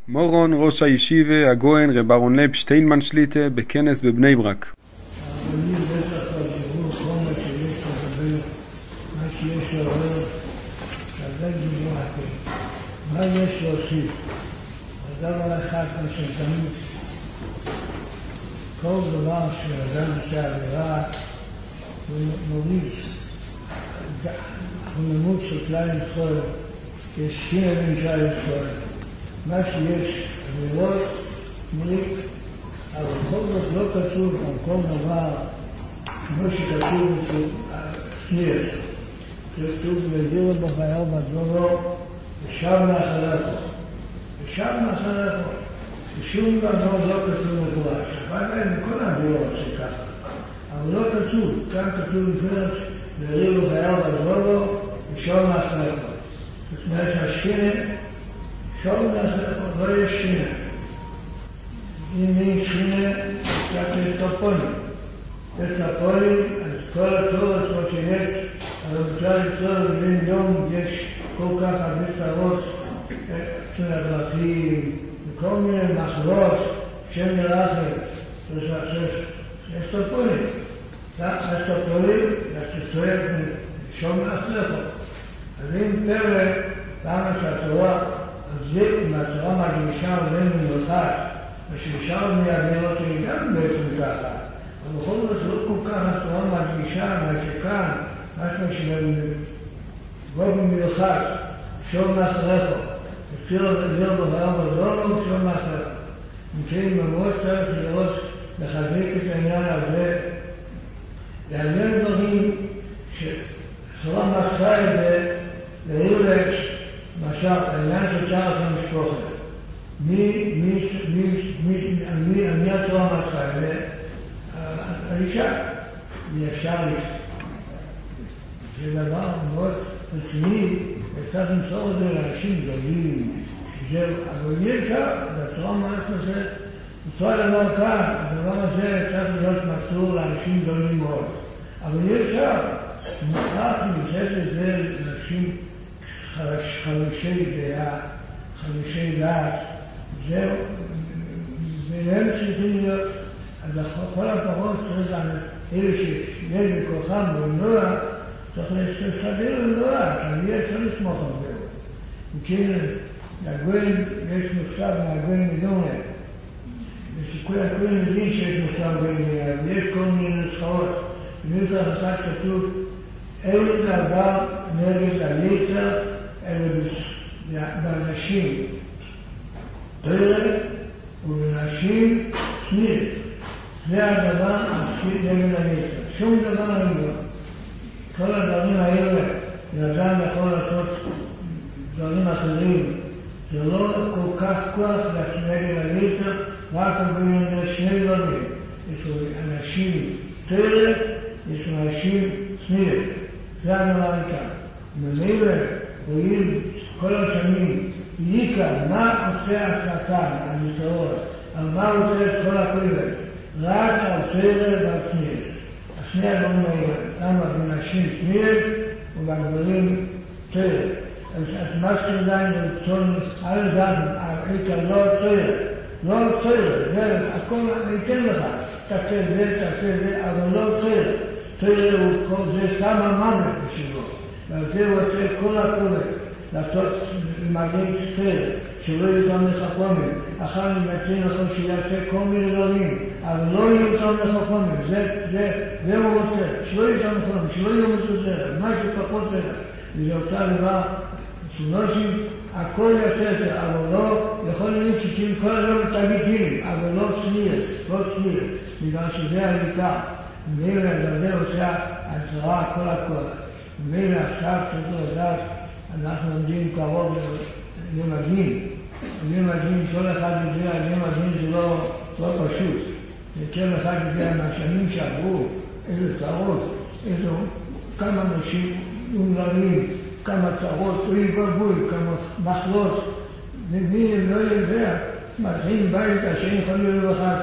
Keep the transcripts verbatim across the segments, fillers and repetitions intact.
מורון ראש הישיבה הגויין רב אהרון לייב שטיינמן שליטה בכנס בבני ברק. אני בטח עברו כל מה שיש לדבר, מה שיש לעורר, לדעת בגרעתי. מה יש להוסיף? הדבר אחד מה שתמיד, כל דבר שאדם עושה עבירה, הוא מוריד, הממות של כלל ישראל, יש שינוי בין כלל ישראל. מה שיש עבירות, מוריד, אבל כל זאת לא כתוב על כל דבר, כמו שכתוב בשניר. כתוב וירא בחייו בדברו, ושב מאחריך. ושב מאחריך. ושום דבר לא כתוב מפורש. אבל אין כל העבירות שככה. אבל לא כתוב. כאן כתוב בפרש, וירא בחייו בדברו, ושב מאחריך. זאת אומרת שהשכינה, שוב מאחריך, לא יש שכינה. אם אין שכינה, יש טופונים. יש טופונים, אז כל התורת כמו שיש, אבל בכלל ישראל בבין יום יש כל כך הרבה צרות, של הדרכים, וכל מיני מחלות, שם נרחם, יש טופונים. יש טופונים, יש צועק שום מאחריך. אז אם פרק, למה שהתורה, אז זה, אם התורה מרגישה עלינו מיוחד, ושאפשר מהגנות היא גם בעצם ככה. אבל בכל זאת לא כל כך התורה מרגישה, מה שכאן, משהו שבגובה מיוחד, שום מאחריך. אפשר להיות בבעיה בזולו, שום מאחריך. מכן ממש צריך לראות, לחזק את העניין הזה, להעניין דברים שתורה מאחריך להעיר להם, למשל, העניין של צער של המשפחה. מי, מי, מי, מי, מי, מי התורה מאחריך? האישה. מי אפשר אישה. זה דבר מאוד רציני, אפשר למצוא את זה לאנשים גדולים, אבל אי אפשר, התורה מאחריך זה, מצוא הדבר כאן, הדבר הזה צריך להיות מסור לאנשים גדולים מאוד. אבל אי אפשר, מוכרח להתייחס לזה לאנשים חלושי דעה, חלושי דעת, זהו, והם צריכים להיות, אז כל הפחות צריך על אלה שיש בכוחם ולנוע, צריך להסתדר לנוע, כי יהיה אפשר לסמוך על זה. וכן, לגויים יש מושג מהגויים מלונה, ושכולם יודעים שיש מושג גויים, ויש כל מיני נוסחאות, ומי אחד כתוב, אין דבר נגד הליטר, אלא בנשים פרק ובנשים שנית. זה הדבר נגד הליטר. שום דבר אין לו. כל הדברים האלה, לאדם יכול לעשות דברים אחרים. זה לא כל כך כוח נגד הליטר, רק עוברים שני דברים. יש אנשים פרק, יש אנשים שנית. זה הדבר איתה. ממילא רואים כל השנים, ייקה, מה עושה השטן, המסתרות, על מה עושה את כל הכולת? רק על צרר ועל שניאל. השני הדברים האלה, למה בנשים שניאל ובגברים צרר. אז מה שכדאי לרצון על דם, היית לא צרר, לא צרר, זה הכל ניתן לך, תעשה זה, תעשה זה, אבל לא צרר. צרר הוא זה סתם המוות בשבילו. ועל זה הוא עושה כל הכולת, לעשות מגן סטר, שלא יותם לחכומים. אחר נמצאים לכם שיעשה כל מיני דברים, אבל לא יותם לחכומים. זה הוא רוצה, שלא יותם לחכומים, שלא יהיו מסוסר, משהו פחות זה. וזה עושה דבר, שנושים, הכל יעשה זה, אבל לא, יכול להיות ששים כל הזמן תגידים, אבל לא צניר, לא צניר, בגלל שזה העיקר. ומילא לדבר עושה הצרה כל הכל. ומילא עכשיו צריך לדעת, אנחנו עומדים קרוב למדין. למדין, כל אחד יודע, למדין זה לא, לא פשוט. וכל אחד יודע מהשנים שעברו, איזה צרות, איזה כמה אנשים אומללים, כמה צרות, אוי גבוי, כמה מחלות. ומי לא יודע, מתחילים בית השם יכול להיות לבחת.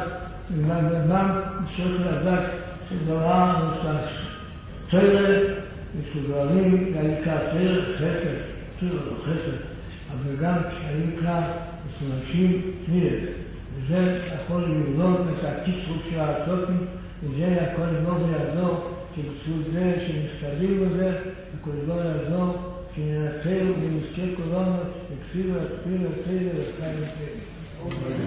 ומה צריך לדעת שדבר נוסף. צרת, מסוגלים, לעיקר צרת, חסד, צרת או חסד. אבל גם כשהעיקר ושמשים תמיד. וזה יכול לבנות את הקיצור של הסופים, וזה הכל לא יעזור, שבצור זה שמסתדים בזה, הכל לא יעזור, שננצל ונזכה כולנו, יקפיאו, יקפיאו, יקפיאו, יקפיאו, יקפיאו.